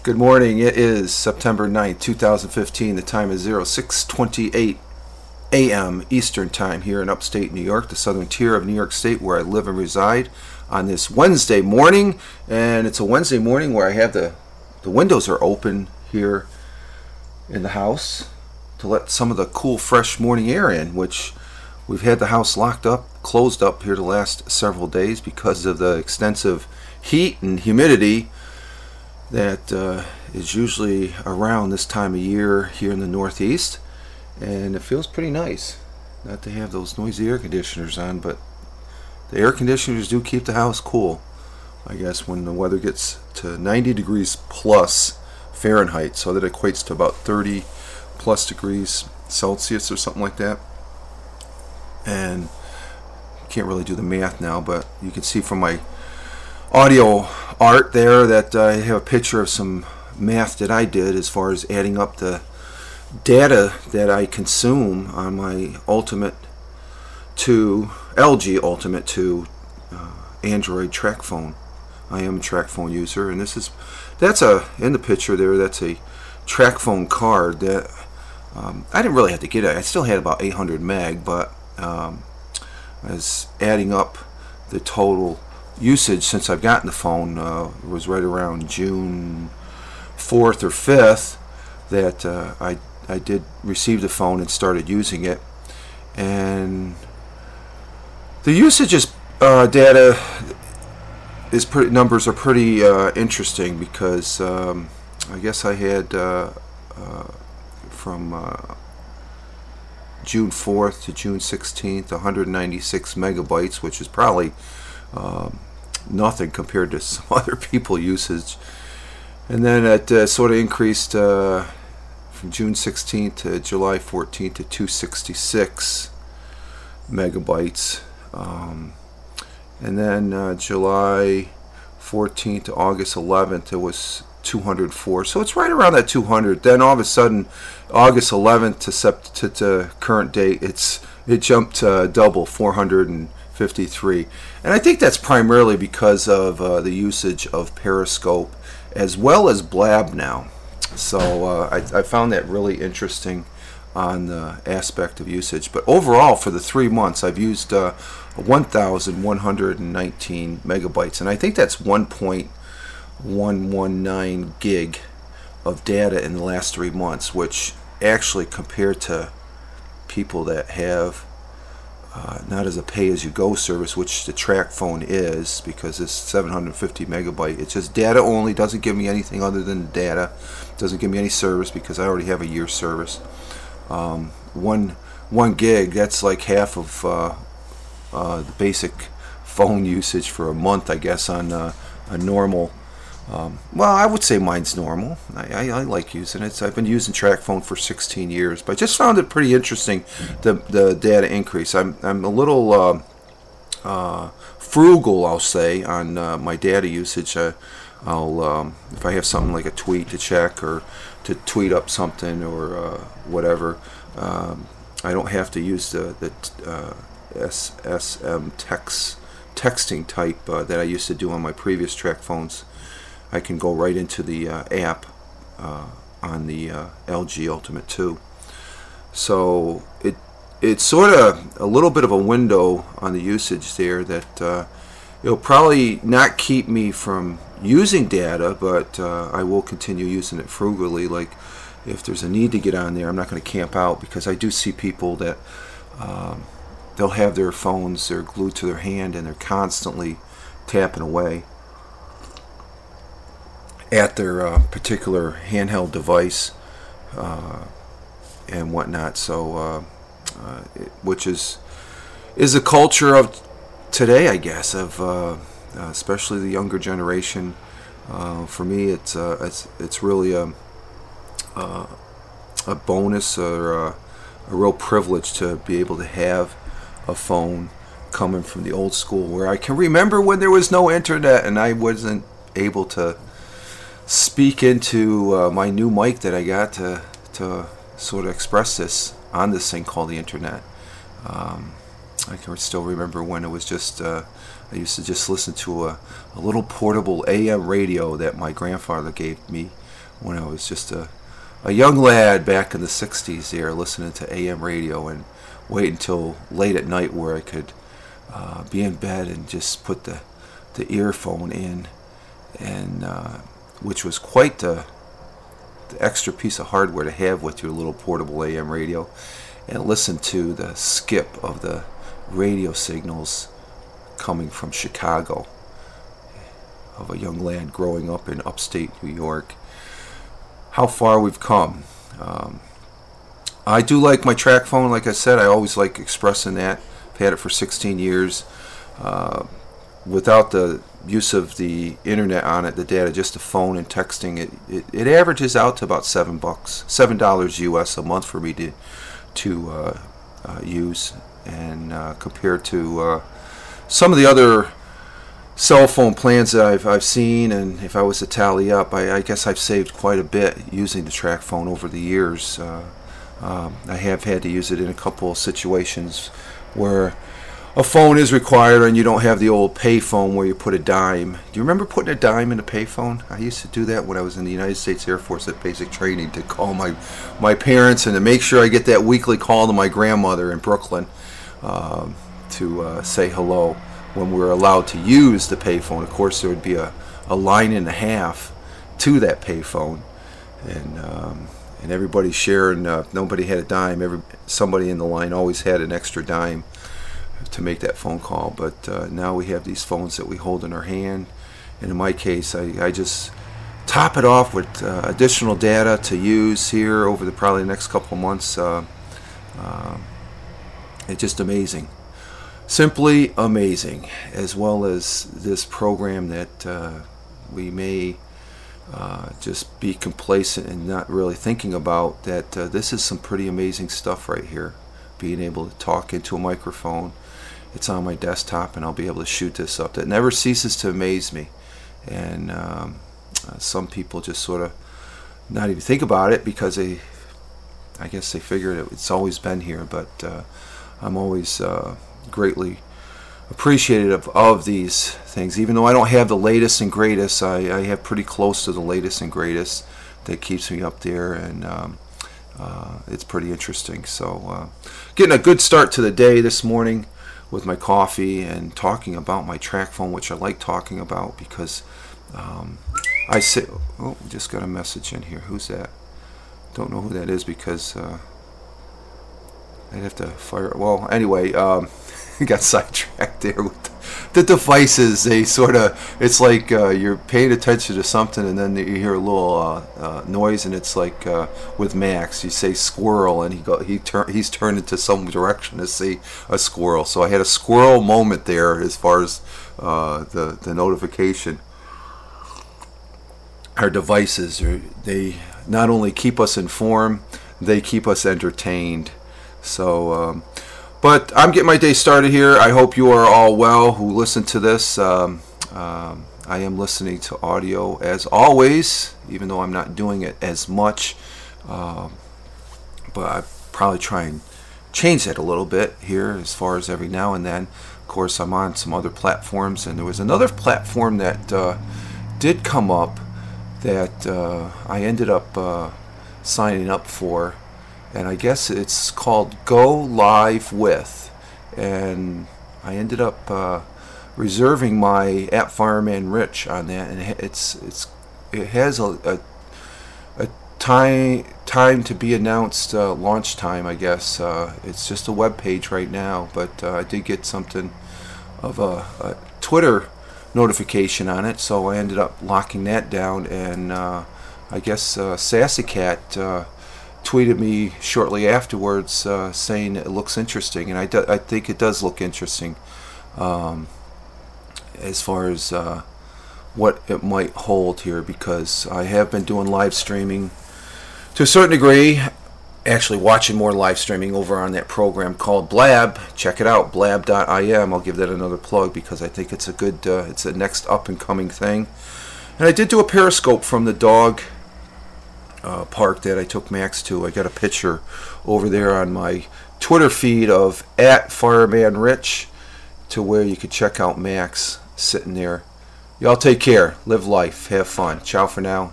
Good morning. It is September 9th, 2015. The time is 06:28 a.m. Eastern Time here in upstate New York, the southern tier of New York State where I live and reside on this Wednesday morning. And it's a Wednesday morning where I have the windows are open here in the house to let some of the cool, fresh morning air in, which we've had the house locked up, closed up here the last several days because of the extensive heat and humidity that is usually around this time of year here in the Northeast, and it feels pretty nice not to have those noisy air conditioners on, but the air conditioners do keep the house cool, I guess, when the weather gets to 90 degrees plus Fahrenheit, so that equates to about 30 plus degrees Celsius or something like that. And can't really do the math now, but you can see from my audio art there that I have a picture of some math that I did as far as adding up the data that I consume on my Ultimate 2 LG Ultimate 2 Android track phone. I am a track phone user, and that's in the picture there, that's a track phone card that I didn't really have to get it. I still had about 800 meg, but I was adding up the total usage since I've gotten the phone. It was right around June 4th or 5th that I did receive the phone and started using it, and the usage data is numbers are pretty interesting because I guess I had from June 4th to June 16th 196 megabytes, which is probably nothing compared to some other people usage, and then it sort of increased from June 16th to July 14th to 266 megabytes, and then July 14th to August 11th it was 204, so it's right around that 200. Then all of a sudden August 11th to current date it jumped double, 453, and I think that's primarily because of the usage of Periscope as well as Blab now. So I found that really interesting on the aspect of usage. But overall, for the 3 months, I've used 1,119 megabytes, and I think that's 1.119 gig of data in the last 3 months, which actually, compared to people that have not as a pay-as-you-go service, which the track phone is, because it's 750 megabyte. It's just data only, doesn't give me anything other than data, doesn't give me any service because I already have a year's service. One gig, that's like half of the basic phone usage for a month, I guess, on a normal. Well, I would say mine's normal. I like using it. I've been using TracFone for 16 years, but I just found it pretty interesting, the data increase. I'm a little frugal, I'll say, on my data usage. I'll if I have something like a tweet to check or to tweet up something or whatever, I don't have to use the SSM texting type that I used to do on my previous track phones. I can go right into the app on the LG Ultimate 2. So it's sort of a little bit of a window on the usage there that it'll probably not keep me from using data, but I will continue using it frugally. Like if there's a need to get on there, I'm not going to camp out, because I do see people that they'll have their phones, they're glued to their hand, and they're constantly tapping away at their particular handheld device and whatnot. So which is a culture of today, I guess, of especially the younger generation. For me, it's really a bonus or a real privilege to be able to have a phone coming from the old school, where I can remember when there was no internet and I wasn't able to speak into my new mic that I got to sort of express this on this thing called the internet. I can still remember when it was just I used to just listen to a little portable AM radio that my grandfather gave me when I was just a young lad back in the 60s there, listening to AM radio and wait until late at night where I could be in bed and just put the earphone in, and which was quite the extra piece of hardware to have with your little portable AM radio, and listen to the skip of the radio signals coming from Chicago, of a young lad growing up in upstate New York. How far we've come. I do like my track phone, like I said. I always like expressing that. I've had it for 16 years. Without the use of the internet on it, the data, just the phone and texting, it averages out to about $7 US a month for me to use, and compared to some of the other cell phone plans that I've seen, and if I was to tally up, I guess I've saved quite a bit using the track phone over the years. I have had to use it in a couple of situations where a phone is required and you don't have the old pay phone where you put a dime. Do you remember putting a dime in a pay phone? I used to do that when I was in the United States Air Force at basic training, to call my parents and to make sure I get that weekly call to my grandmother in Brooklyn, to say hello when we were allowed to use the pay phone. Of course, there would be a line and a half to that pay phone, and everybody sharing. Nobody had a dime. Somebody in the line always had an extra dime to make that phone call. But now we have these phones that we hold in our hand, and in my case, I just top it off with additional data to use here over probably the next couple of months. It's just amazing. Simply amazing, as well as this program that we may just be complacent and not really thinking about, that this is some pretty amazing stuff right here. Being able to talk into a microphone. It's on my desktop, and I'll be able to shoot this up. That never ceases to amaze me. And some people just sort of not even think about it because I guess they figure it's always been here. But I'm always greatly appreciative of these things. Even though I don't have the latest and greatest, I have pretty close to the latest and greatest that keeps me up there, and it's pretty interesting. So getting a good start to the day this morning with my coffee and talking about my track phone, which I like talking about because I say, oh, we just got a message in here. Who's that? Don't know who that is because I'd have to fire. Well, anyway, got sidetracked there with the devices. They sort of, it's like you're paying attention to something, and then you hear a little noise, and it's like with Max, you say squirrel, and he's turned into some direction to see a squirrel. So I had a squirrel moment there as far as the notification. Our devices, they not only keep us informed, they keep us entertained. So, but I'm getting my day started here. I hope you are all well who listen to this. I am listening to audio as always, even though I'm not doing it as much. But I probably try and change that a little bit here as far as every now and then. Of course, I'm on some other platforms, and there was another platform that did come up that I ended up signing up for. And I guess it's called Go Live With, and I ended up reserving my @Fireman Rich on that, and it has a time to be announced, launch time, I guess. It's just a web page right now, but I did get something of a Twitter notification on it, so I ended up locking that down, and I guess SassyCat tweeted me shortly afterwards saying it looks interesting, and I think it does look interesting as far as what it might hold here, because I have been doing live streaming to a certain degree, actually watching more live streaming over on that program called Blab. Check it out, blab.im. I'll give that another plug because I think it's a good, it's a next up and coming thing. And I did do a Periscope from the dog park that I took Max to. I got a picture over there on my Twitter feed of @FiremanRich, to where you could check out Max sitting there. Y'all take care, live life, have fun. Ciao for now.